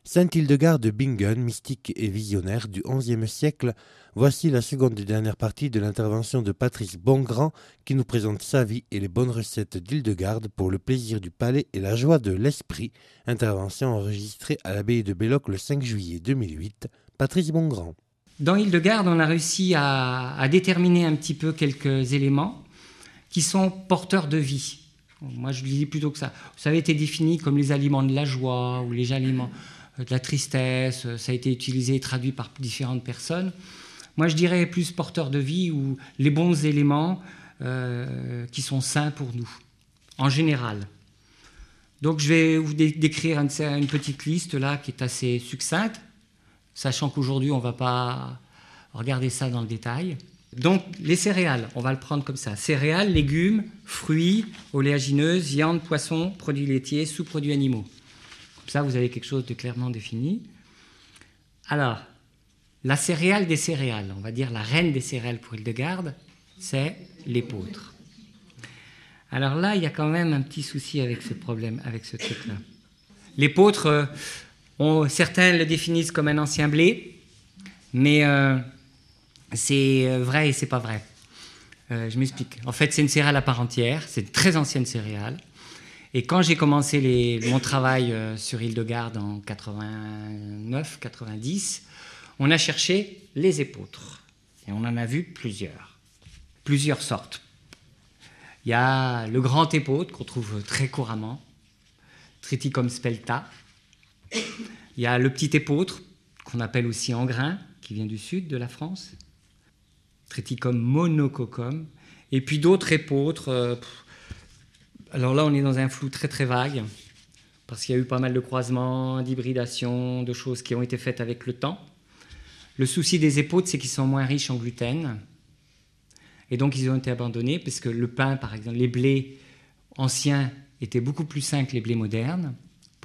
Sainte Hildegarde de Bingen, mystique et visionnaire du XIe siècle, voici la seconde et dernière partie de l'intervention de Patrice Bongrand qui nous présente sa vie et les bonnes recettes d'Hildegarde pour le plaisir du palais et la joie de l'esprit. Intervention enregistrée à l'abbaye de Belloc le 5 juillet 2008. Patrice Bongrand. Dans Hildegarde, on a réussi à déterminer un petit peu quelques éléments qui sont porteurs de vie. Moi, je dis plutôt que ça. Ça avait été défini comme les aliments de la joie ou les aliments de la tristesse. Ça a été utilisé et traduit par différentes personnes. Moi, je dirais plus porteurs de vie ou les bons éléments qui sont sains pour nous, en général. Donc, je vais vous décrire une petite liste là qui est assez succincte, sachant qu'aujourd'hui, on ne va pas regarder ça dans le détail. Donc, les céréales, on va le prendre comme ça. Céréales, légumes, fruits, oléagineuses, viande, poisson, produits laitiers, sous-produits animaux. Comme ça, vous avez quelque chose de clairement défini. Alors, la céréale des céréales, on va dire la reine des céréales pour Hildegarde, c'est l'épeautre. Alors là, il y a quand même un petit souci avec ce problème, avec ce truc-là. L'épeautre, certains le définissent comme un ancien blé, mais c'est vrai et c'est pas vrai. Je m'explique. En fait, c'est une céréale à part entière, c'est une très ancienne céréale. Et quand j'ai commencé mon travail sur Hildegarde en 89-90, on a cherché les épeautres. Et on en a vu plusieurs sortes. Il y a le grand épeautre qu'on trouve très couramment, Triticum spelta. Il y a le petit épeautre qu'on appelle aussi engrain, qui vient du sud de la France, Triticum monococcum, et puis d'autres épeautres. Alors là, on est dans un flou très très vague, parce qu'il y a eu pas mal de croisements, d'hybridations, de choses qui ont été faites avec le temps. Le souci des épeautres, c'est qu'ils sont moins riches en gluten, et donc ils ont été abandonnés, parce que le pain, par exemple, les blés anciens étaient beaucoup plus sains que les blés modernes. Pourquoi ?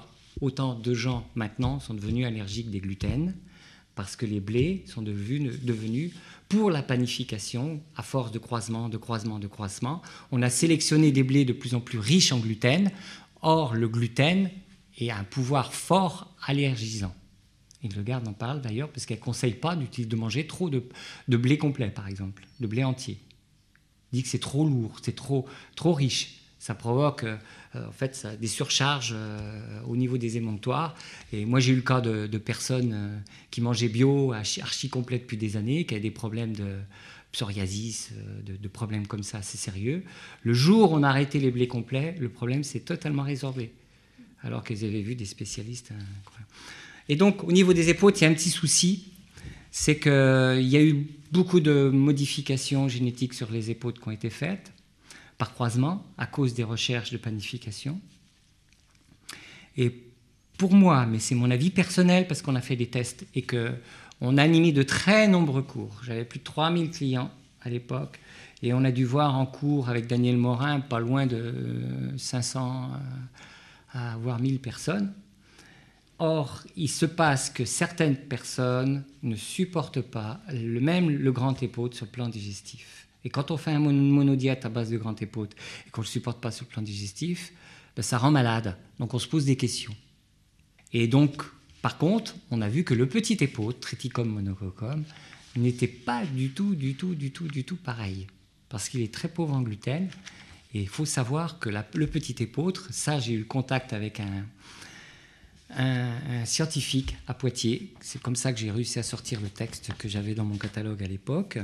Autant de gens maintenant sont devenus allergiques des gluten, parce que les blés sont devenus pour la panification, à force de croisement, on a sélectionné des blés de plus en plus riches en gluten. Or, le gluten a un pouvoir fort allergisant. Hildegarde en parle d'ailleurs parce qu'elle ne conseille pas de manger trop de blé complet, par exemple, de blé entier. Elle dit que c'est trop lourd, c'est trop riche. Ça provoque en fait, des surcharges au niveau des émonctoires. Et moi, j'ai eu le cas de personnes qui mangeaient bio, archi complet depuis des années, qui avaient des problèmes de psoriasis, de problèmes comme ça assez sérieux. Le jour où on a arrêté les blés complets, le problème s'est totalement résorbé, alors qu'ils avaient vu des spécialistes. Et donc, au niveau des épeautres, il y a un petit souci, c'est qu'il y a eu beaucoup de modifications génétiques sur les épeautres qui ont été faites, par croisement, à cause des recherches de panification. Et pour moi, mais c'est mon avis personnel, parce qu'on a fait des tests et qu'on a animé de très nombreux cours. J'avais plus de 3000 clients à l'époque, et on a dû voir en cours avec Daniel Morin pas loin de 500 voire 1000 personnes. Or, il se passe que certaines personnes ne supportent pas le grand épeautre sur le plan digestif. Et quand on fait une monodiète à base de grand épeautre et qu'on ne le supporte pas sur le plan digestif, ça rend malade. Donc on se pose des questions. Et donc, par contre, on a vu que le petit épeautre, Triticum monococcum, n'était pas du tout pareil. Parce qu'il est très pauvre en gluten. Et il faut savoir que le petit épeautre, ça j'ai eu le contact avec un scientifique à Poitiers. C'est comme ça que j'ai réussi à sortir le texte que j'avais dans mon catalogue à l'époque.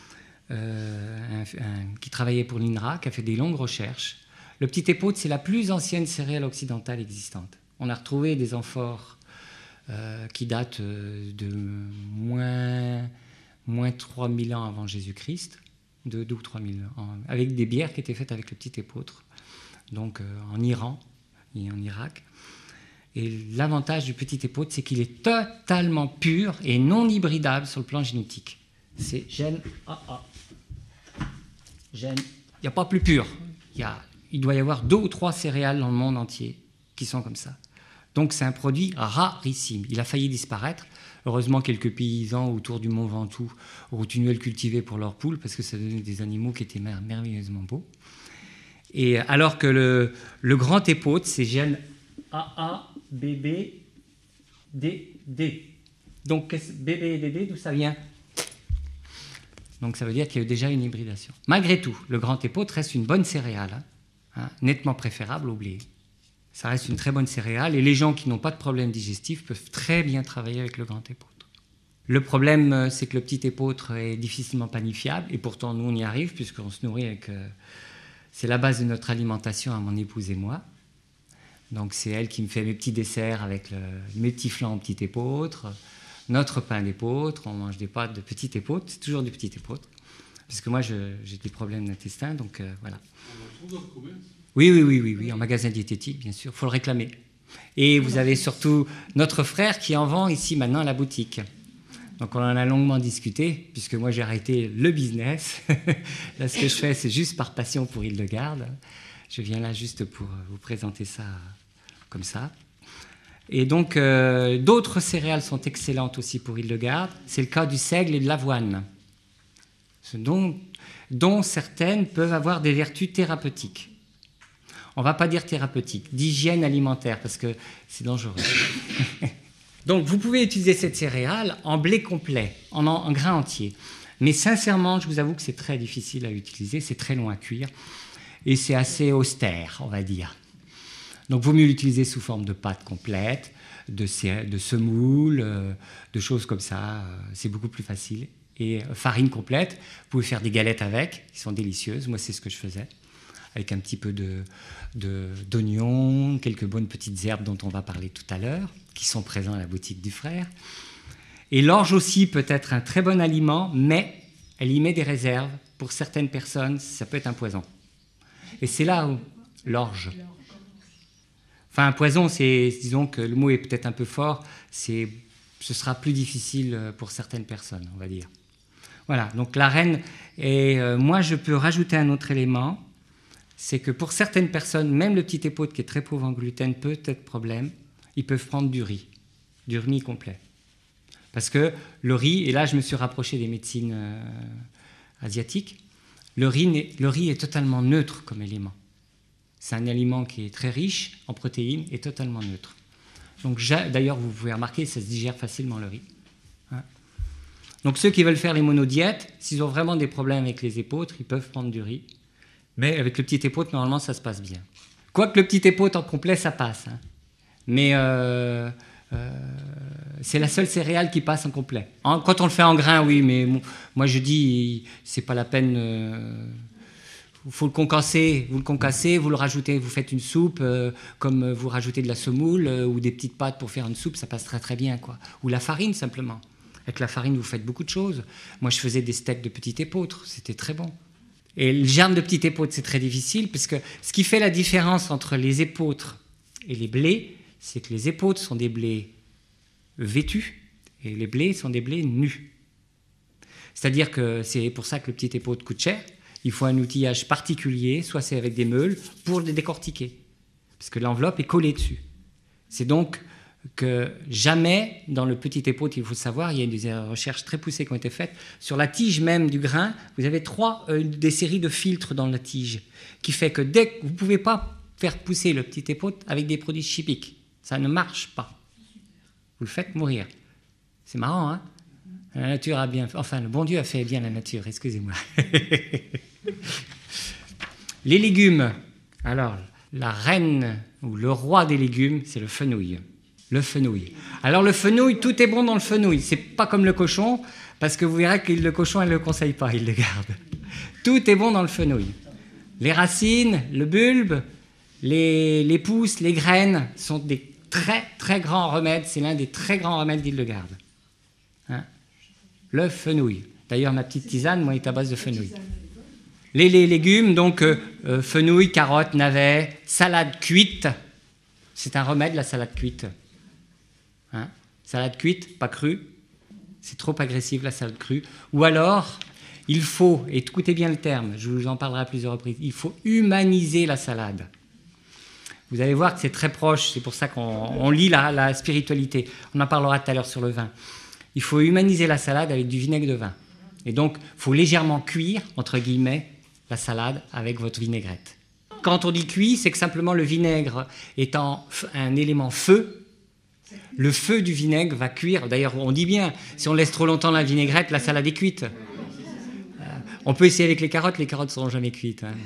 Qui travaillait pour l'INRA, qui a fait des longues recherches. Le petit épeautre, c'est la plus ancienne céréale occidentale existante. On a retrouvé des amphores qui datent de moins 3000 ans avant Jésus-Christ, de 2 ou 3000 ans, avec des bières qui étaient faites avec le petit épeautre, donc en Iran et en Irak. Et l'avantage du petit épeautre, c'est qu'il est totalement pur et non hybridable sur le plan génétique. C'est gène AA. Il n'y a pas plus pur. Il doit y avoir 2 ou 3 céréales dans le monde entier qui sont comme ça. Donc c'est un produit rarissime. Il a failli disparaître. Heureusement, quelques paysans autour du Mont Ventoux ont continué à le cultiver pour leurs poules parce que ça donnait des animaux qui étaient merveilleusement beaux. Et alors que le grand épeautre, c'est gène AA, BB, D. Donc BB et DD, d'où ça vient? Donc ça veut dire qu'il y a eu déjà une hybridation. Malgré tout, le grand épeautre reste une bonne céréale, nettement préférable au blé. Ça reste une très bonne céréale et les gens qui n'ont pas de problème digestif peuvent très bien travailler avec le grand épeautre. Le problème, c'est que le petit épeautre est difficilement panifiable et pourtant nous on y arrive puisqu'on se nourrit avec... c'est la base de notre alimentation à mon épouse et moi. Donc c'est elle qui me fait mes petits desserts avec mes petits flancs au petit épeautre, notre pain d'épeautre, on mange des pâtes de petit épeautre, c'est toujours du petit épeautre. Parce que moi j'ai des problèmes d'intestin, donc voilà. On en trouve dans le commerce ? Oui, en magasin diététique, bien sûr, il faut le réclamer. Et vous avez surtout notre frère qui en vend ici maintenant à la boutique. Donc on en a longuement discuté, puisque moi j'ai arrêté le business. Là ce que je fais c'est juste par passion pour Île-de-Garde. Je viens là juste pour vous présenter ça comme ça. Et donc d'autres céréales sont excellentes aussi pour Île-de-Garde. C'est le cas du seigle et de l'avoine, dont certaines peuvent avoir des vertus thérapeutiques. On ne va pas dire thérapeutique, d'hygiène alimentaire, parce que c'est dangereux. Donc, vous pouvez utiliser cette céréale en blé complet, en grain entier. Mais sincèrement, je vous avoue que c'est très difficile à utiliser, c'est très long à cuire, et c'est assez austère, on va dire. Donc, il vaut mieux l'utiliser sous forme de pâte complète, de semoule, de choses comme ça, c'est beaucoup plus facile. Et farine complète, vous pouvez faire des galettes avec, qui sont délicieuses, moi c'est ce que je faisais. Avec un petit peu d'oignons, quelques bonnes petites herbes dont on va parler tout à l'heure, qui sont présents à la boutique du frère. Et l'orge aussi peut être un très bon aliment, mais elle y met des réserves. Pour certaines personnes, ça peut être un poison. Et c'est là où l'orge... Enfin, un poison, disons que le mot est peut-être un peu fort, ce sera plus difficile pour certaines personnes, on va dire. Voilà, donc la reine, et moi je peux rajouter un autre élément, c'est que pour certaines personnes, même le petit épeautre qui est très pauvre en gluten peut être problème, ils peuvent prendre du riz complet. Parce que le riz, et là je me suis rapproché des médecines asiatiques, le riz est totalement neutre comme élément. C'est un aliment qui est très riche en protéines et totalement neutre. Donc d'ailleurs, vous pouvez remarquer, ça se digère facilement le riz. Donc ceux qui veulent faire les monodiètes, s'ils ont vraiment des problèmes avec les épeautres, ils peuvent prendre du riz. Mais avec le petit épeautre, normalement, ça se passe bien. Quoique le petit épeautre en complet, ça passe. Mais c'est la seule céréale qui passe en complet. Quand on le fait en grain, oui, mais moi je dis, c'est pas la peine... Il faut le concasser, vous le rajoutez, vous faites une soupe, comme vous rajoutez de la semoule ou des petites pâtes pour faire une soupe, ça passe très très bien, quoi. Ou la farine, simplement. Avec la farine, vous faites beaucoup de choses. Moi, je faisais des steaks de petit épeautre, c'était très bon. Et le germe de petit épeautre, c'est très difficile, parce que ce qui fait la différence entre les épeautres et les blés, c'est que les épeautres sont des blés vêtus, et les blés sont des blés nus. C'est-à-dire que c'est pour ça que le petit épeautre coûte cher. Il faut un outillage particulier, soit c'est avec des meules, pour les décortiquer, parce que l'enveloppe est collée dessus. C'est donc que jamais, dans le petit épeautre, il faut savoir, il y a des recherches très poussées qui ont été faites, sur la tige même du grain, vous avez des séries de filtres dans la tige, qui fait que dès que vous ne pouvez pas faire pousser le petit épeautre avec des produits chimiques. Ça ne marche pas. Vous le faites mourir. C'est marrant, hein ? La nature a bien fait, enfin, le bon Dieu a fait bien la nature, excusez-moi. Les légumes. Alors, la reine ou le roi des légumes, c'est le fenouil. Le fenouil. Alors, le fenouil, tout est bon dans le fenouil. C'est pas comme le cochon, parce que vous verrez que le cochon, elle ne le conseille pas, il le garde. Tout est bon dans le fenouil. Les racines, le bulbe, les pousses, les graines sont des très, très grands remèdes. C'est l'un des très grands remèdes d'Île-de-Garde. Hein ? Le fenouil. D'ailleurs, ma petite tisane, moi, est à base de fenouil. Les légumes, donc fenouil, carottes, navets, salade cuite. C'est un remède, la salade cuite. Hein ? Salade cuite, pas crue. C'est trop agressif, la salade crue. Ou alors, il faut, et écoutez bien le terme, je vous en parlerai à plusieurs reprises, il faut humaniser la salade. Vous allez voir que c'est très proche, c'est pour ça qu'on lit la spiritualité. On en parlera tout à l'heure sur le vin. Il faut humaniser la salade avec du vinaigre de vin. Et donc, il faut légèrement cuire, entre guillemets, la salade avec votre vinaigrette. Quand on dit cuit, c'est que simplement le vinaigre étant un élément feu, Le feu du vinaigre va cuire. D'ailleurs, on dit bien, si on laisse trop longtemps la vinaigrette, la salade est cuite. On peut essayer avec les carottes ne seront jamais cuites. Hein.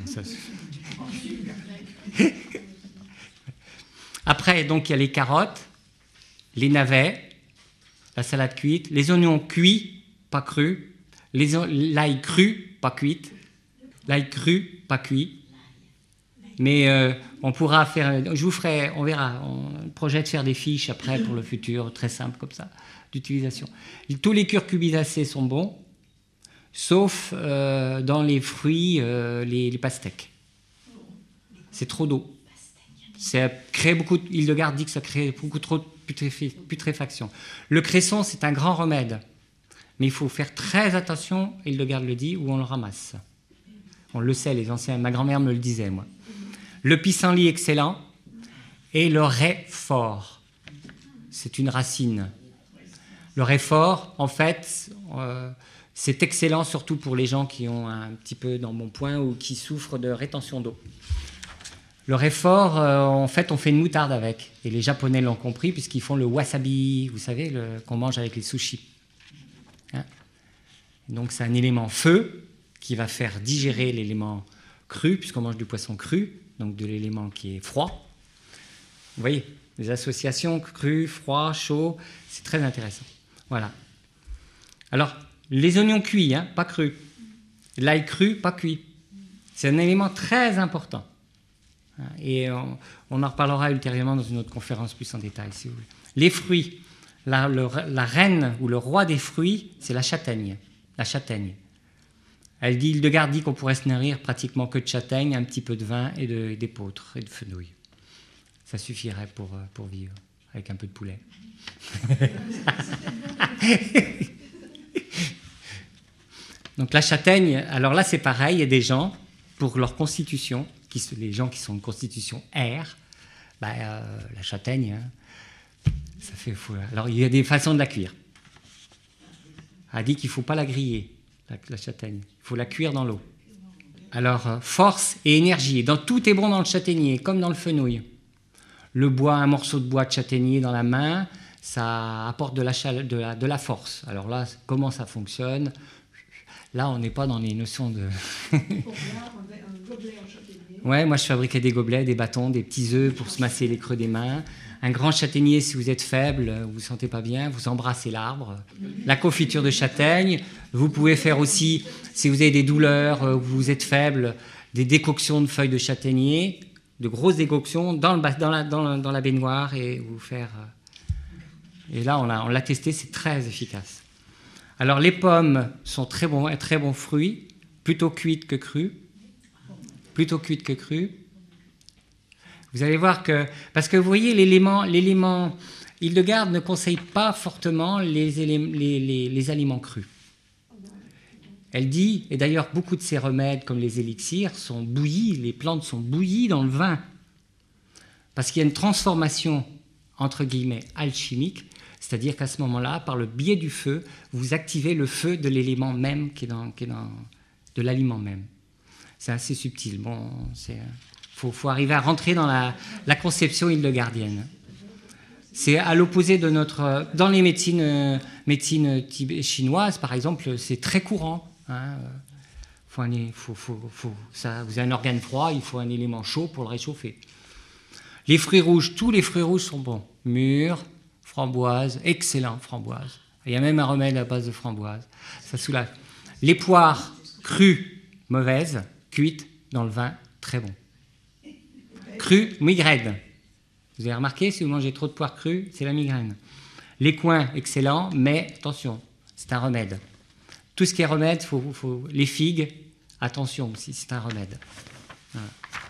Après, donc, il y a les carottes, les navets, la salade cuite, les oignons cuits, pas crus, l'ail cru, pas cuite, l'ail cru, pas cuit. Mais on pourra faire, on verra, on projette faire des fiches après pour le futur, très simple comme ça, d'utilisation. Tous les curcubitacés sont bons, sauf dans les fruits, les pastèques. C'est trop d'eau. Ça crée beaucoup, Hildegarde dit que ça crée beaucoup trop de putréfaction. Le cresson, c'est un grand remède, mais il faut faire très attention, Hildegarde le dit, où on le ramasse. On le sait, les anciens, ma grand-mère me le disait, moi. Le pissenlit excellent et le réfort. C'est une racine. Le réfort, en fait, c'est excellent surtout pour les gens qui ont un petit peu d'embonpoint ou qui souffrent de rétention d'eau. Le réfort, en fait, on fait une moutarde avec. Et les Japonais l'ont compris puisqu'ils font le wasabi, vous savez, qu'on mange avec les sushis. Hein? Donc c'est un élément feu qui va faire digérer l'élément cru, puisqu'on mange du poisson cru, donc de l'élément qui est froid. Vous voyez, les associations cru, froid, chaud, c'est très intéressant. Voilà. Alors, les oignons cuits, hein, pas crus. L'ail cru, pas cuit. C'est un élément très important. Et on en reparlera ultérieurement dans une autre conférence plus en détail, si vous voulez. Les fruits. La reine ou le roi des fruits, c'est la châtaigne. La châtaigne. Hildegarde dit qu'on pourrait se nourrir pratiquement que de châtaigne, un petit peu de vin et d'épeautre et de fenouil. Ça suffirait pour vivre, avec un peu de poulet. Donc la châtaigne, alors là c'est pareil, il y a des gens, pour leur constitution, les gens qui sont de constitution air, la châtaigne, hein, ça fait fou. Alors il y a des façons de la cuire. Elle dit qu'il ne faut pas la griller, la châtaigne. Il faut la cuire dans l'eau. Alors, force et énergie. Tout est bon dans le châtaignier, comme dans le fenouil. Le bois, un morceau de bois de châtaignier dans la main, ça apporte de la force. Alors là, comment ça fonctionne? Là, on n'est pas dans les notions de... Ouais, moi je fabriquais des gobelets, des bâtons, des petits œufs pour se masser les creux des mains. Un grand châtaignier, si vous êtes faible, vous ne vous sentez pas bien, vous embrassez l'arbre. La confiture de châtaigne. Vous pouvez faire aussi, si vous avez des douleurs, vous êtes faible, des décoctions de feuilles de châtaignier, de grosses décoctions dans la baignoire et vous faire... Et là, on l'a testé, c'est très efficace. Alors les pommes sont très bons fruits, plutôt cuites que crues. Vous allez voir que... Parce que vous voyez, l'élément Hildegarde ne conseille pas fortement les aliments crus. Elle dit, et d'ailleurs beaucoup de ces remèdes comme les élixirs sont bouillis, les plantes sont bouillies dans le vin. Parce qu'il y a une transformation, entre guillemets, alchimique, c'est-à-dire qu'à ce moment-là, par le biais du feu, vous activez le feu de l'élément même de l'aliment même. C'est assez subtil. Bon, faut arriver à rentrer dans la conception hildegardienne. C'est à l'opposé de dans les médecines chinoises, par exemple, c'est très courant. Hein. Vous avez un organe froid, il faut un élément chaud pour le réchauffer. Les fruits rouges, tous les fruits rouges sont bons. Mûres, framboises, excellent framboises. Il y a même un remède à base de framboises. Ça soulage. Les poires crues, mauvaises. Cuite dans le vin, très bon. Cru, migraine. Vous avez remarqué, si vous mangez trop de poires crues, c'est la migraine. Les coings, excellent, mais attention, c'est un remède. Tout ce qui est remède, les figues, attention aussi, c'est un remède. Voilà.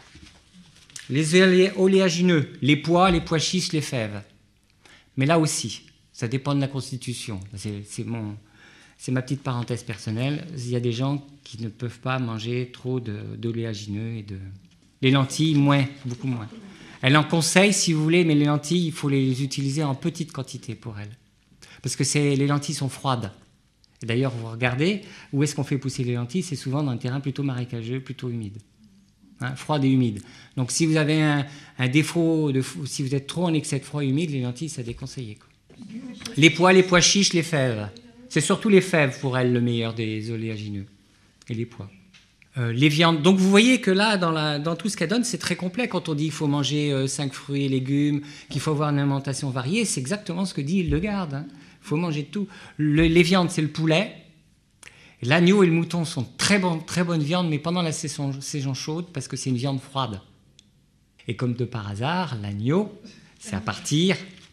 Les oléagineux, les pois chiches, les fèves. Mais là aussi, ça dépend de la constitution. C'est ma petite parenthèse personnelle. Il y a des gens qui ne peuvent pas manger trop d'oléagineux les lentilles, beaucoup moins. Elle en conseille, si vous voulez, mais les lentilles, il faut les utiliser en petite quantité pour elles. Parce que les lentilles sont froides. Et d'ailleurs, vous regardez, où est-ce qu'on fait pousser les lentilles? C'est souvent dans un terrain plutôt marécageux, plutôt humide. hein, froide et humide. Donc si vous avez un défaut, si vous êtes trop en excès de froid et humide, les lentilles, c'est déconseillé, quoi. Les pois chiches, les fèves. C'est surtout les fèves pour elles le meilleur des oléagineux. Et les pois. Les viandes. Donc vous voyez que là, dans tout ce qu'elle donne, c'est très complet. Quand on dit qu'il faut manger 5 fruits et légumes, qu'il faut avoir une alimentation variée, c'est exactement ce que dit Hildegarde. Hein. Il faut manger de tout. Les viandes, c'est le poulet. L'agneau et le mouton sont très bonnes viandes, mais pendant la saison chaude, parce que c'est une viande froide. Et comme de par hasard, l'agneau, c'est à partir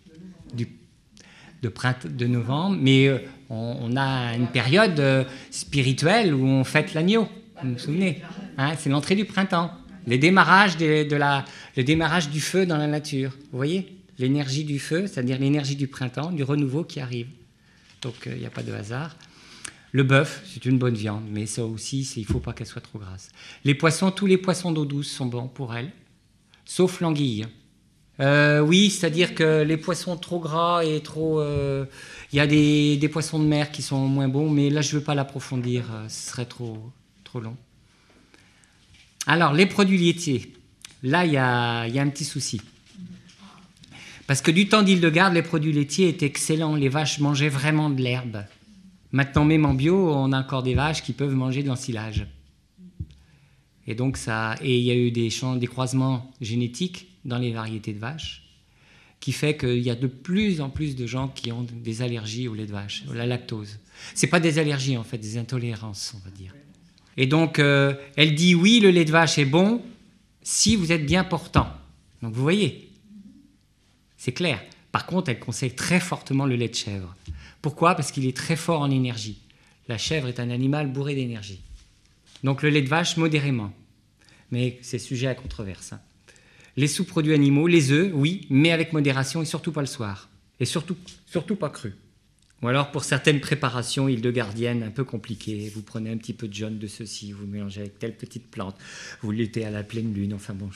de novembre, mais on a une période spirituelle où on fête l'agneau. Vous vous souvenez, hein, c'est l'entrée du printemps, le démarrage du feu dans la nature. Vous voyez, l'énergie du feu, c'est-à-dire l'énergie du printemps, du renouveau qui arrive. Donc il n'y a pas de hasard. Le bœuf, c'est une bonne viande, mais ça aussi, il ne faut pas qu'elle soit trop grasse. Les poissons, tous les poissons d'eau douce sont bons pour elle, sauf l'anguille. Oui, c'est-à-dire que les poissons trop gras et trop... Il y a des poissons de mer qui sont moins bons, mais là, je ne veux pas l'approfondir, ce serait trop long. Alors, les produits laitiers. Là, il y a un petit souci. Parce que du temps d'Hildegarde, les produits laitiers étaient excellents. Les vaches mangeaient vraiment de l'herbe. Maintenant, même en bio, on a encore des vaches qui peuvent manger de l'ensilage. Et donc, il y a eu des croisements génétiques dans les variétés de vaches, qui fait qu'il y a de plus en plus de gens qui ont des allergies au lait de vache, à la lactose. C'est pas des allergies, en fait, des intolérances, on va dire. Et donc, elle dit, oui, le lait de vache est bon si vous êtes bien portant. Donc, vous voyez, c'est clair. Par contre, elle conseille très fortement le lait de chèvre. Pourquoi ? Parce qu'il est très fort en énergie. La chèvre est un animal bourré d'énergie. Donc, le lait de vache, modérément. Mais c'est sujet à controverse, hein. Les sous-produits animaux, les œufs, oui, mais avec modération et surtout pas le soir. Et surtout pas cru. Ou alors pour certaines préparations hildegardiennes un peu compliquées, vous prenez un petit peu de jaune de ceci, vous mélangez avec telle petite plante, vous l'étez à la pleine lune, enfin bon.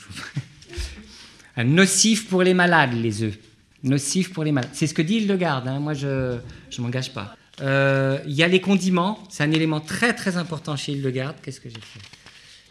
Nocif pour les malades, les œufs. Nocif pour les malades. C'est ce que dit Hildegarde, hein. Moi je ne m'engage pas. Il y a les condiments, c'est un élément très très important chez Hildegarde. Qu'est-ce que j'ai fait ?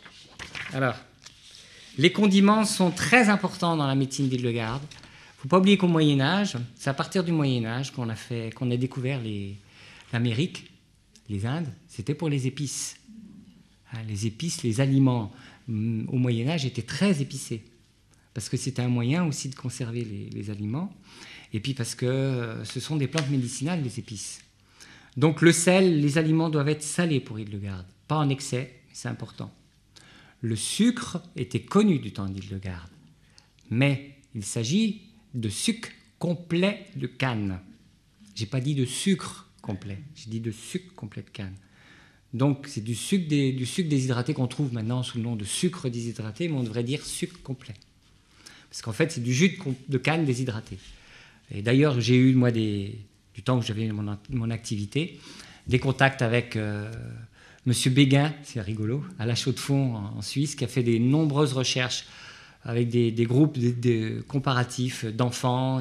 Alors... Les condiments sont très importants dans la médecine d'Hildegarde. Il ne faut pas oublier qu'au Moyen-Âge, c'est à partir du Moyen-Âge qu'on a découvert l'Amérique, les Indes, c'était pour les épices. Les épices, les aliments au Moyen-Âge étaient très épicés, parce que c'était un moyen aussi de conserver les aliments, et puis parce que ce sont des plantes médicinales, les épices. Donc le sel, les aliments doivent être salés pour Hildegarde, pas en excès, mais c'est important. Le sucre était connu du temps d'Hildegarde, mais il s'agit de sucre complet de canne. Je n'ai pas dit de sucre complet, j'ai dit de sucre complet de canne. Donc c'est du sucre déshydraté qu'on trouve maintenant sous le nom de sucre déshydraté, mais on devrait dire sucre complet. Parce qu'en fait, c'est du jus de canne déshydraté. Et d'ailleurs, j'ai eu, moi, du temps où j'avais mon activité, des contacts avec... Monsieur Béguin, c'est rigolo, à La Chaux-de-Fonds en Suisse, qui a fait des nombreuses recherches avec des groupes comparatifs d'enfants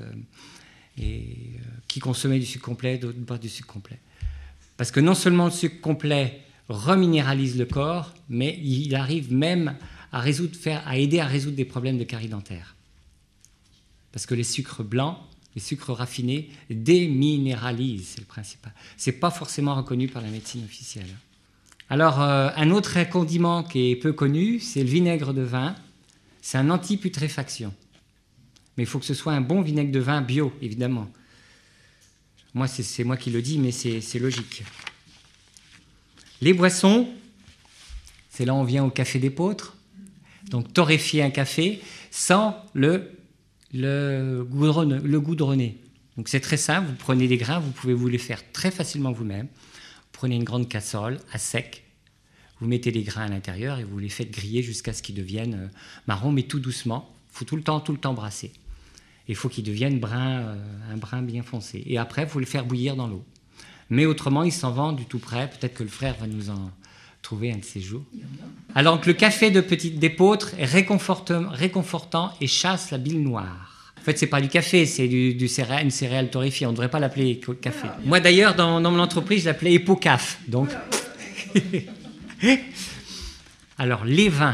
qui consommaient du sucre complet, d'autres pas du sucre complet. Parce que non seulement le sucre complet reminéralise le corps, mais il arrive même à aider à résoudre des problèmes de carie dentaire. Parce que les sucres blancs, les sucres raffinés, déminéralisent, c'est le principal. Ce n'est pas forcément reconnu par la médecine officielle. Alors, un autre condiment qui est peu connu, c'est le vinaigre de vin. C'est un anti-putréfaction. Mais il faut que ce soit un bon vinaigre de vin bio, évidemment. Moi, c'est moi qui le dis, mais c'est logique. Les boissons, c'est là où on vient au café d'épeautre. Donc, torréfier un café sans le goudronner. Donc, c'est très simple. Vous prenez des grains, vous pouvez vous les faire très facilement vous-même. Prenez une grande casserole à sec, vous mettez les grains à l'intérieur et vous les faites griller jusqu'à ce qu'ils deviennent marron, mais tout doucement. Il faut tout le temps brasser. Il faut qu'ils deviennent un brun bien foncé. Et après, il faut le faire bouillir dans l'eau. Mais autrement, il s'en vend du tout près. Peut-être que le frère va nous en trouver un de ces jours. Alors que le café d'épeautre est réconfortant et chasse la bile noire. En fait, ce n'est pas du café, c'est une céréale torréfiée. On ne devrait pas l'appeler café. Moi, d'ailleurs, dans mon entreprise, je l'appelais Epocaf. Donc... Alors, les vins.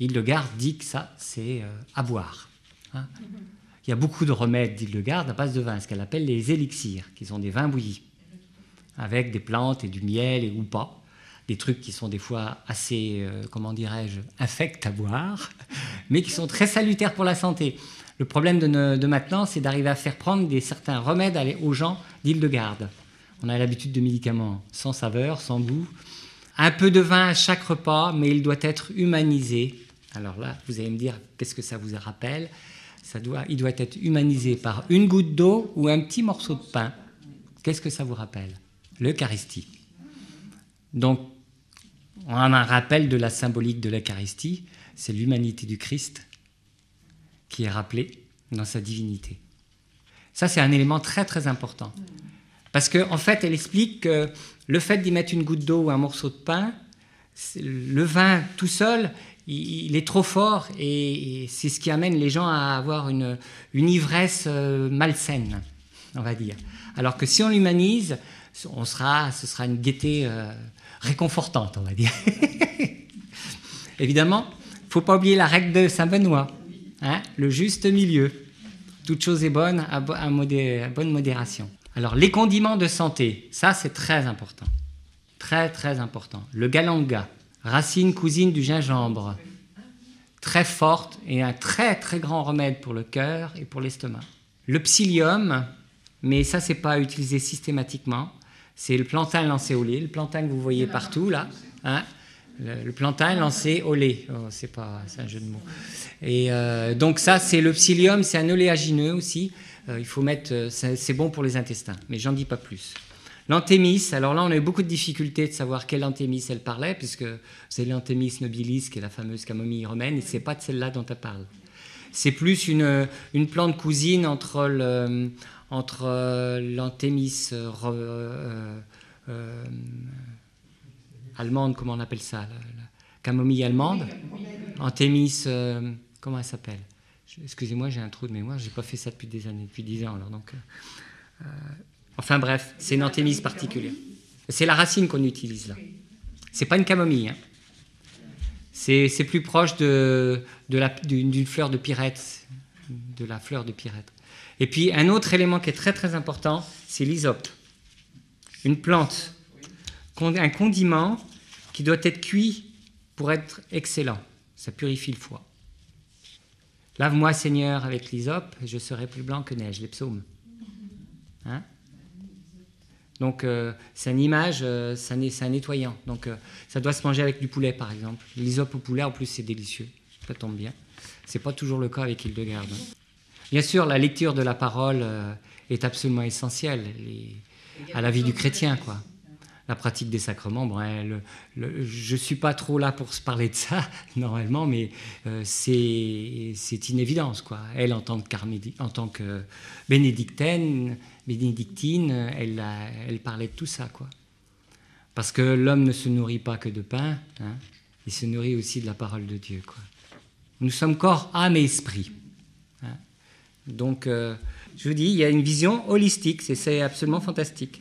Hildegarde dit que ça, c'est à boire. Hein. Il y a beaucoup de remèdes d'Hildegarde à base de vin, ce qu'elle appelle les élixirs, qui sont des vins bouillis, avec des plantes et du miel ou pas. Des trucs qui sont des fois assez, infects à boire, mais qui sont très salutaires pour la santé. Le problème de maintenant, c'est d'arriver à faire prendre certains remèdes aux gens d'Hildegarde. On a l'habitude de médicaments sans saveur, sans goût. Un peu de vin à chaque repas, mais il doit être humanisé. Alors là, vous allez me dire, qu'est-ce que ça vous rappelle ? Il doit être humanisé par une goutte d'eau ou un petit morceau de pain. Qu'est-ce que ça vous rappelle ? L'Eucharistie. Donc, on a un rappel de la symbolique de l'Eucharistie, c'est l'humanité du Christ qui est rappelée dans sa divinité. Ça, c'est un élément très très important. Parce qu'en fait, elle explique que le fait d'y mettre une goutte d'eau ou un morceau de pain, le vin tout seul, il est trop fort et c'est ce qui amène les gens à avoir une ivresse malsaine, on va dire. Alors que si on l'humanise, ce sera une gaieté réconfortante, on va dire. Évidemment, il ne faut pas oublier la règle de Saint Benoît, hein, le juste milieu. Toute chose est bonne à bonne modération. Alors, les condiments de santé, ça c'est très important. Très très important. Le galanga, racine cousine du gingembre, très forte et un très très grand remède pour le cœur et pour l'estomac. Le psyllium, mais ça c'est pas utilisé systématiquement, c'est le plantain lancé au lait, le plantain que vous voyez partout là, hein, le plantain lancé au lait, c'est un jeu de mots. Et donc ça c'est le psyllium, c'est un oléagineux aussi, il faut mettre, c'est bon pour les intestins, mais j'en dis pas plus. L'anthémis, alors là on a eu beaucoup de difficultés de savoir quelle anthémis elle parlait, puisque c'est l'anthémis nobilis qui est la fameuse camomille romaine, et c'est pas de celle-là dont elle parle. C'est plus une plante cousine entre l'anthémis allemande, comment on appelle ça, la camomille allemande, anthémis, comment elle s'appelle ? Excusez-moi, j'ai un trou de mémoire, j'ai pas fait ça depuis des années, depuis 10 ans, alors donc... Enfin bref, c'est une anthémis particulière. C'est la racine qu'on utilise là. C'est pas une camomille. Hein. C'est plus proche d'une fleur de pyrète, de la fleur de pyrète. Et puis un autre élément qui est très très important, c'est l'hysope. Une plante, un condiment qui doit être cuit pour être excellent. Ça purifie le foie. Lave-moi Seigneur avec l'hysope, et je serai plus blanc que neige, les psaumes. Hein? Donc c'est une image, c'est un nettoyant. Donc ça doit se manger avec du poulet par exemple. L'hysope au poulet en plus c'est délicieux, ça tombe bien. C'est pas toujours le cas avec Hildegarde. Bien sûr la lecture de la parole est absolument essentielle à la vie du chrétien, quoi. La pratique des sacrements, bon, je suis pas trop là pour se parler de ça normalement, mais c'est une évidence, quoi. Elle en tant que bénédictine, elle parlait de tout ça, quoi. Parce que l'homme ne se nourrit pas que de pain, hein, il se nourrit aussi de la parole de Dieu, quoi. Nous sommes corps, âme et esprit. Hein. Donc, je vous dis, il y a une vision holistique, c'est absolument fantastique.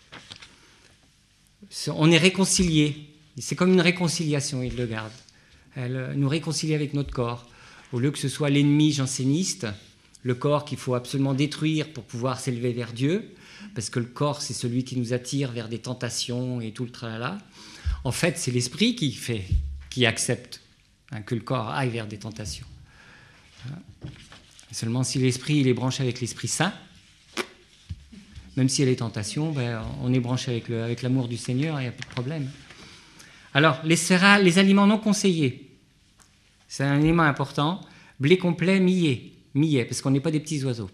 On est réconciliés. C'est comme une réconciliation, Hildegarde. Elle nous réconcilie avec notre corps. Au lieu que ce soit l'ennemi janséniste, le corps qu'il faut absolument détruire pour pouvoir s'élever vers Dieu, parce que le corps, c'est celui qui nous attire vers des tentations et tout le tralala. En fait, c'est l'esprit qui accepte que le corps aille vers des tentations. Seulement si l'esprit il est branché avec l'Esprit Saint, même s'il y a des tentations, on est branché avec l'amour du Seigneur, il n'y a plus de problème. Alors, les céréales, les aliments non conseillés, c'est un élément important. Blé complet, millet, parce qu'on n'est pas des petits oiseaux.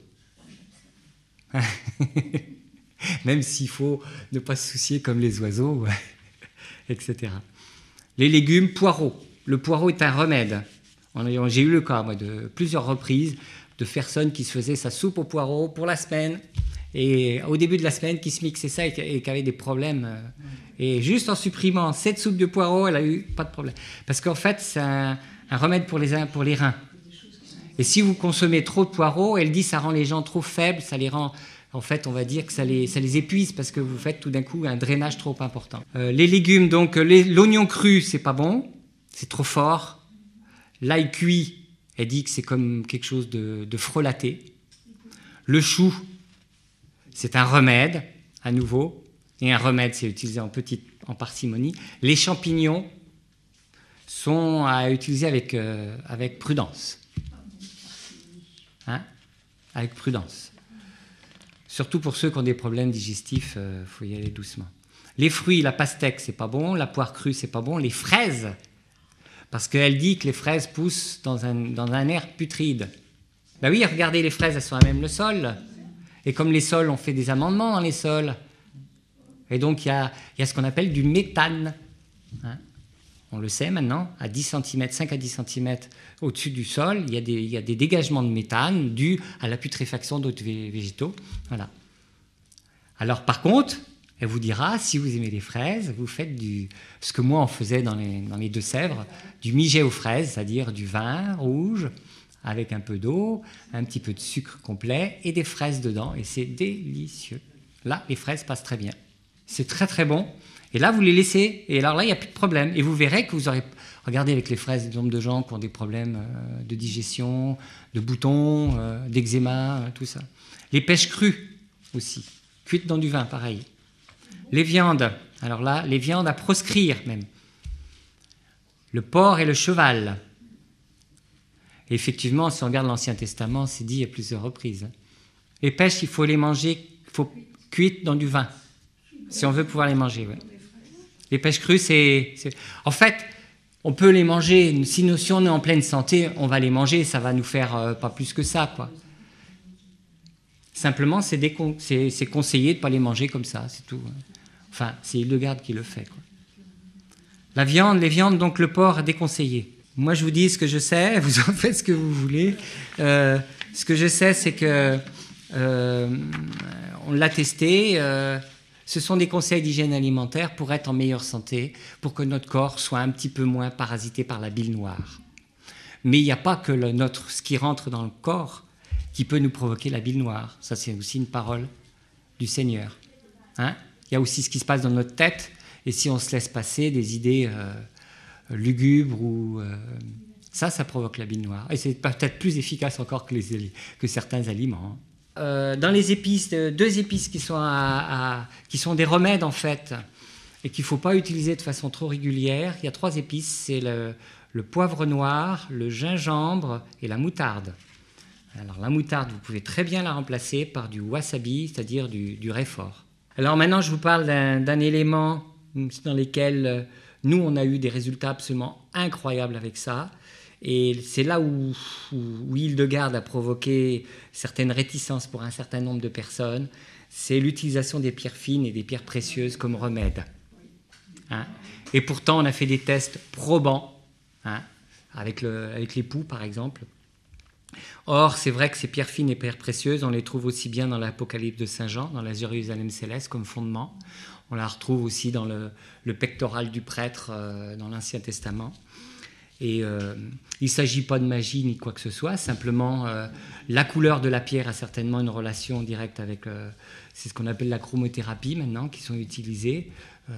Même s'il faut ne pas se soucier comme les oiseaux, etc. Les légumes, poireaux. Le poireau est un remède. J'ai eu le cas, moi, de plusieurs reprises, de personnes qui se faisaient sa soupe au poireau pour la semaine, et au début de la semaine, qui se mixaient ça et qui avaient des problèmes. Et juste en supprimant cette soupe de poireau, elle a eu pas de problème. Parce qu'en fait, c'est un remède pour les reins. Et si vous consommez trop de poireaux, elle dit ça rend les gens trop faibles, ça les rend... En fait, on va dire que ça les épuise parce que vous faites tout d'un coup un drainage trop important. Les légumes, donc l'oignon cru, c'est pas bon, c'est trop fort. L'ail cuit, elle dit que c'est comme quelque chose de frelaté. Le chou, c'est un remède, à nouveau. Et un remède, c'est utilisé en parcimonie. Les champignons sont à utiliser avec prudence. Hein? Avec prudence. Surtout pour ceux qui ont des problèmes digestifs, faut y aller doucement. Les fruits, la pastèque, c'est pas bon. La poire crue, c'est pas bon. Les fraises, parce qu'elle dit que les fraises poussent dans un air putride. Ben oui, regardez, les fraises, elles sont à même le sol. Et comme les sols, on fait des amendements dans les sols. Et donc, il y a ce qu'on appelle du méthane. Hein? On le sait maintenant, à 10 cm, 5 à 10 cm au-dessus du sol, il y a des dégagements de méthane dus à la putréfaction d'autres végétaux. Voilà. Alors, par contre, elle vous dira, si vous aimez les fraises, vous faites ce que moi on faisait dans les Deux-Sèvres, du mijet aux fraises, c'est-à-dire du vin rouge avec un peu d'eau, un petit peu de sucre complet et des fraises dedans. Et c'est délicieux. Là, les fraises passent très bien. C'est très très bon. Et là, vous les laissez. Et alors là, il n'y a plus de problème. Et vous verrez que vous aurez... Regardez avec les fraises, le nombre de gens qui ont des problèmes de digestion, de boutons, d'eczéma, tout ça. Les pêches crues aussi. Cuites dans du vin, pareil. Les viandes. Alors là, les viandes à proscrire même. Le porc et le cheval. Et effectivement, si on regarde l'Ancien Testament, c'est dit à plusieurs reprises. Les pêches, il faut les manger, cuites dans du vin. Si on veut pouvoir les manger, oui. Les pêches crues, c'est... En fait, on peut les manger. Si on est en pleine santé, on va les manger. Ça va nous faire pas plus que ça, quoi. Simplement, c'est conseillé de ne pas les manger comme ça, c'est tout. Enfin, c'est Hildegarde qui le fait, quoi. La viande, les viandes, donc le porc est déconseillé. Moi, je vous dis ce que je sais, vous en faites ce que vous voulez. Ce que je sais, c'est que on l'a testé. Ce sont des conseils d'hygiène alimentaire pour être en meilleure santé, pour que notre corps soit un petit peu moins parasité par la bile noire. Mais il n'y a pas que ce qui rentre dans le corps qui peut nous provoquer la bile noire. Ça, c'est aussi une parole du Seigneur. Hein? Il y a aussi ce qui se passe dans notre tête, et si on se laisse passer des idées lugubres, ça provoque la bile noire. Et c'est peut-être plus efficace encore que certains aliments. Dans les épices, 2 épices qui sont des remèdes en fait, et qu'il ne faut pas utiliser de façon trop régulière. Il y a 3 épices, c'est le poivre noir, le gingembre et la moutarde. Alors la moutarde, vous pouvez très bien la remplacer par du wasabi, c'est-à-dire du réfort. Alors maintenant, je vous parle d'un élément dans lequel nous, on a eu des résultats absolument incroyables avec ça. Et c'est là où Hildegarde a provoqué certaines réticences pour un certain nombre de personnes. C'est l'utilisation des pierres fines et des pierres précieuses comme remède. Hein? Et pourtant, on a fait des tests probants, hein, avec l'époux, par exemple. Or, c'est vrai que ces pierres fines et pierres précieuses, on les trouve aussi bien dans l'Apocalypse de Saint Jean, dans la Jérusalem céleste comme fondement. On la retrouve aussi dans le pectoral du prêtre dans l'Ancien Testament. Et il ne s'agit pas de magie ni quoi que ce soit, simplement la couleur de la pierre a certainement une relation directe avec... c'est ce qu'on appelle la chromothérapie maintenant, qui sont utilisées,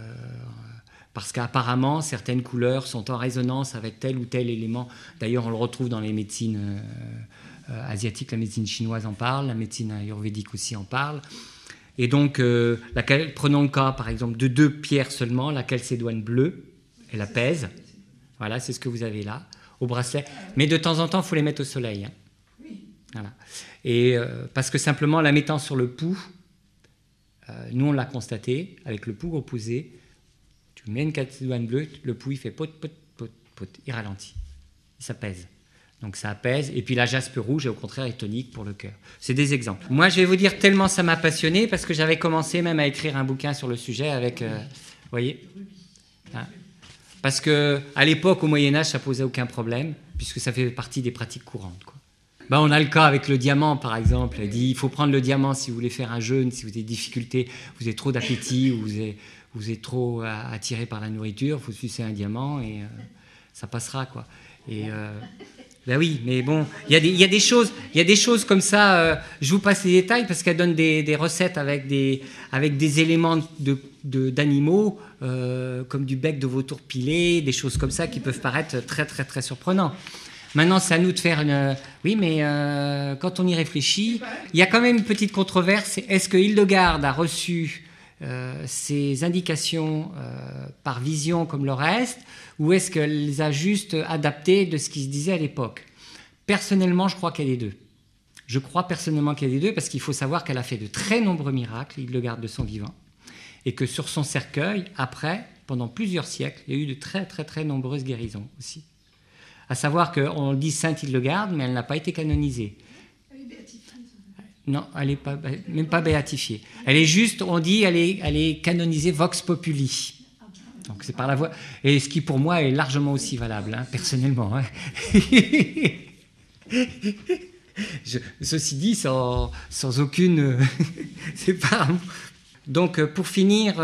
parce qu'apparemment, certaines couleurs sont en résonance avec tel ou tel élément. D'ailleurs, on le retrouve dans les médecines asiatiques, la médecine chinoise en parle, la médecine ayurvédique aussi en parle. Et donc, prenons le cas, par exemple, de 2 pierres seulement, la chalcédoine bleue, elle apaise. Voilà, c'est ce que vous avez là, au bracelet. Mais de temps en temps, il faut les mettre au soleil. Hein. Voilà. Et parce que simplement, la mettant sur le pouls, nous, on l'a constaté, avec le pouls opposé, tu mets une chalcédoine bleue, le pouls, il fait pot, pot, pot, pot, il ralentit, il s'apaise. Donc ça apaise. Et puis la jaspe rouge, au contraire, est tonique pour le cœur. C'est des exemples. Moi, je vais vous dire tellement ça m'a passionné, parce que j'avais commencé même à écrire un bouquin sur le sujet avec... vous voyez, hein. Parce qu'à l'époque, au Moyen-Âge, ça ne posait aucun problème, puisque ça fait partie des pratiques courantes, quoi. Ben, on a le cas avec le diamant, par exemple. Elle dit il faut prendre le diamant si vous voulez faire un jeûne, si vous avez des difficultés, vous avez trop d'appétit, ou vous êtes trop attiré par la nourriture, il faut sucer un diamant et ça passera, quoi. Et ben oui, mais bon, il y a des choses comme ça. Je vous passe les détails parce qu'elle donne des recettes avec des éléments d'animaux, comme du bec de vautour pilé, des choses comme ça qui peuvent paraître très très très surprenants. Maintenant, c'est à nous de faire une... Oui, mais quand on y réfléchit, il y a quand même une petite controverse. Est-ce que Hildegarde a reçu ces indications par vision comme le reste, ou est-ce qu'elle les a juste adaptées de ce qui se disait à l'époque? Personnellement, je crois qu'il y a les deux. Je crois personnellement qu'il y a les deux, parce qu'il faut savoir qu'elle a fait de très nombreux miracles, Hildegarde de son vivant, et que sur son cercueil, après, pendant plusieurs siècles, il y a eu de très très très nombreuses guérisons aussi. À savoir qu'on dit Sainte Hildegarde, mais elle n'a pas été canonisée. Elle est béatifiée. Non, elle n'est même pas béatifiée. Elle est juste, on dit, elle est canonisée vox populi. Donc c'est par la voie. Et ce qui pour moi est largement aussi valable, hein, personnellement. Hein. Ceci dit, sans aucune. C'est pas. Donc pour finir.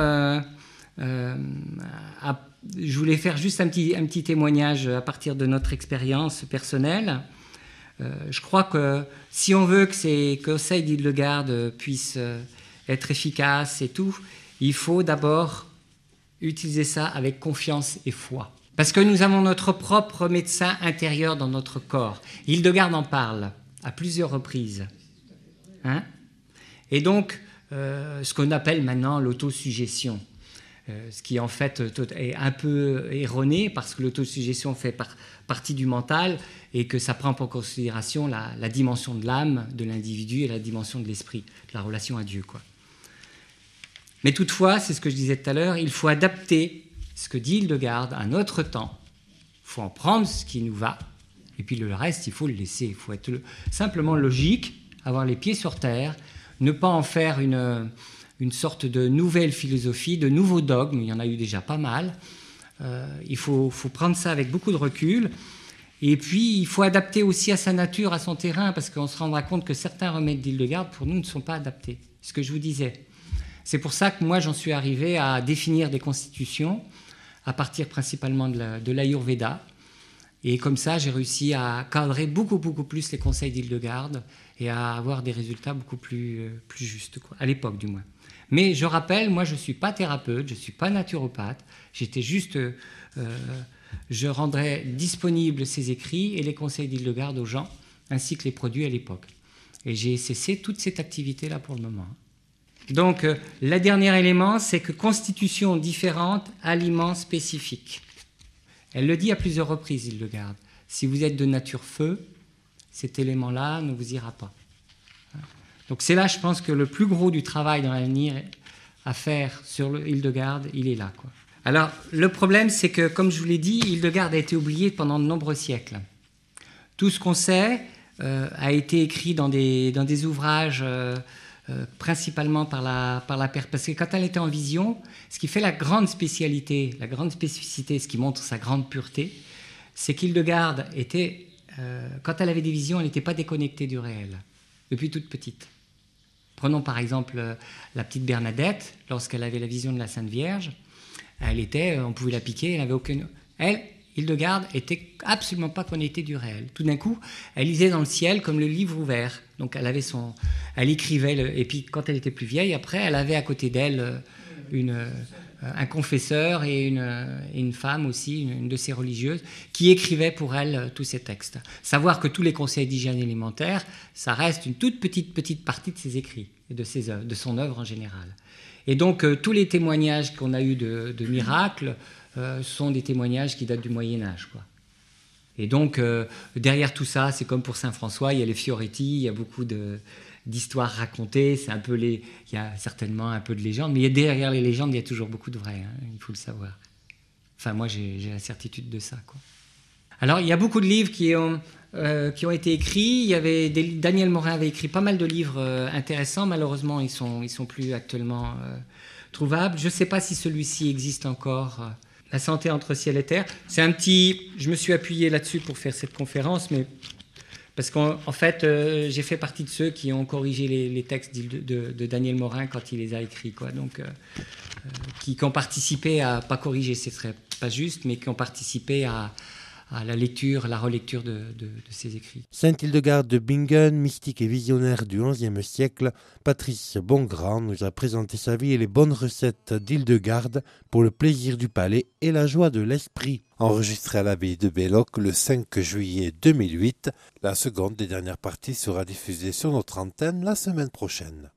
Je voulais faire juste un petit témoignage à partir de notre expérience personnelle. Je crois que si on veut que ces conseils d'Hildegarde puissent être efficaces et tout, il faut d'abord utiliser ça avec confiance et foi. Parce que nous avons notre propre médecin intérieur dans notre corps. Hildegarde en parle à plusieurs reprises. Hein? Et donc, ce qu'on appelle maintenant l'autosuggestion. Ce qui en fait est un peu erroné parce que l'autosuggestion fait partie du mental et que ça prend en considération la dimension de l'âme de l'individu et la dimension de l'esprit, de la relation à Dieu, quoi. Mais toutefois, c'est ce que je disais tout à l'heure, il faut adapter ce que dit Hildegarde à notre temps. Il faut en prendre ce qui nous va et puis le reste, il faut le laisser. Il faut être simplement logique, avoir les pieds sur terre, ne pas en faire une sorte de nouvelle philosophie, de nouveaux dogmes, il y en a eu déjà pas mal. Il faut prendre ça avec beaucoup de recul. Et puis, il faut adapter aussi à sa nature, à son terrain, parce qu'on se rendra compte que certains remèdes d'Hildegarde, pour nous, ne sont pas adaptés. Ce que je vous disais. C'est pour ça que moi, j'en suis arrivé à définir des constitutions, à partir principalement de l'Ayurveda. Et comme ça, j'ai réussi à cadrer beaucoup plus les conseils d'Hildegarde et à avoir des résultats beaucoup plus justes, quoi, à l'époque du moins. Mais je rappelle, moi je ne suis pas thérapeute, je ne suis pas naturopathe, j'étais juste, je rendrais disponibles ces écrits et les conseils d'Hildegarde aux gens, ainsi que les produits à l'époque. Et j'ai cessé toute cette activité-là pour le moment. Donc, le dernier élément, c'est que constitution différente, aliments spécifiques. Elle le dit à plusieurs reprises, Hildegarde. Si vous êtes de nature feu, cet élément-là ne vous ira pas. Donc c'est là, je pense, que le plus gros du travail dans l'avenir à faire sur Hildegarde, il est là, quoi. Alors, le problème, c'est que, comme je vous l'ai dit, Hildegarde a été oubliée pendant de nombreux siècles. Tout ce qu'on sait a été écrit dans des ouvrages, principalement par la parce que quand elle était en vision, ce qui fait la grande spécialité, la grande spécificité, ce qui montre sa grande pureté, c'est qu'Hildegarde était, quand elle avait des visions, elle n'était pas déconnectée du réel, depuis toute petite. Prenons par exemple la petite Bernadette, lorsqu'elle avait la vision de la Sainte Vierge, on pouvait la piquer, elle n'avait aucune... Elle, Hildegarde, était absolument pas connectée du réel. Tout d'un coup, elle lisait dans le ciel comme le livre ouvert. Donc elle écrivait, et puis quand elle était plus vieille, après, elle avait à côté d'elle un confesseur et une femme aussi, une de ses religieuses, qui écrivait pour elle tous ces textes. Savoir que tous les conseils d'hygiène alimentaire, ça reste une toute petite partie de ses écrits et de son œuvre en général. Et donc, tous les témoignages qu'on a eus de miracles sont des témoignages qui datent du Moyen-Âge, quoi. Et donc, derrière tout ça, c'est comme pour Saint François, il y a les Fioretti, il y a beaucoup d'histoires racontées, il y a certainement un peu de légendes, mais derrière les légendes, il y a toujours beaucoup de vrai, hein, il faut le savoir. Enfin, moi, j'ai la certitude de ça, quoi. Alors, il y a beaucoup de livres qui ont été écrits. Daniel Morin avait écrit pas mal de livres intéressants. Malheureusement, ils sont plus actuellement trouvables. Je ne sais pas si celui-ci existe encore. La santé entre ciel et terre. Je me suis appuyé là-dessus pour faire cette conférence, mais parce qu'en fait, j'ai fait partie de ceux qui ont corrigé les textes de Daniel Morin quand il les a écrits, quoi. Donc, qui ont participé à, pas corriger, ce serait pas juste, mais qui ont participé à la lecture, la relecture de ses écrits. Sainte Hildegarde de Bingen, mystique et visionnaire du XIe siècle, Patrice Bongrand nous a présenté sa vie et les bonnes recettes d'Hildegarde pour le plaisir du palais et la joie de l'esprit. enregistré à l'abbaye de Belloc le 5 juillet 2008. La seconde et dernière partie sera diffusée sur notre antenne la semaine prochaine.